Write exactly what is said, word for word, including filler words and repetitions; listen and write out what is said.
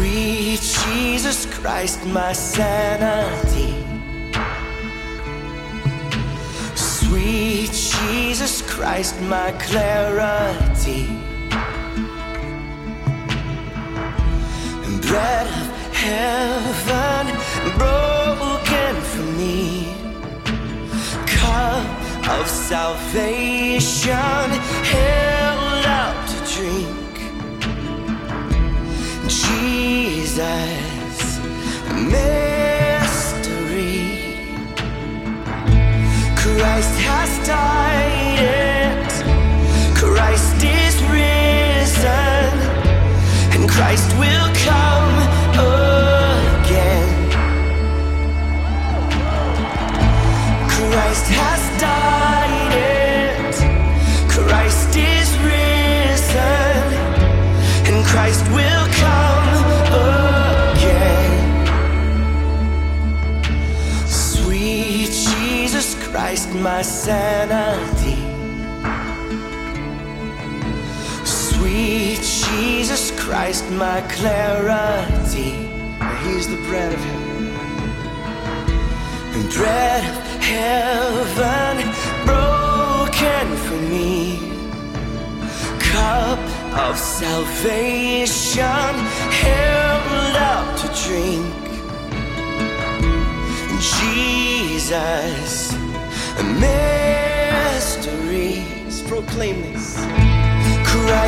Sweet Jesus Christ, my sanity. Sweet Jesus Christ, my clarity. Bread of heaven broken for me, cup of salvation held out to drink. Jesus, mystery. Christ has died it, Christ is risen, and Christ will come again. Christ has died it, Christ is risen, and Christ will come again. Sweet Jesus Christ, my sanity. Sweet Jesus Christ, my clarity. He's the bread of heaven. And bread of heaven broken for me, cup of salvation held out to drink. Jesus, mysteries, proclaim this. Christ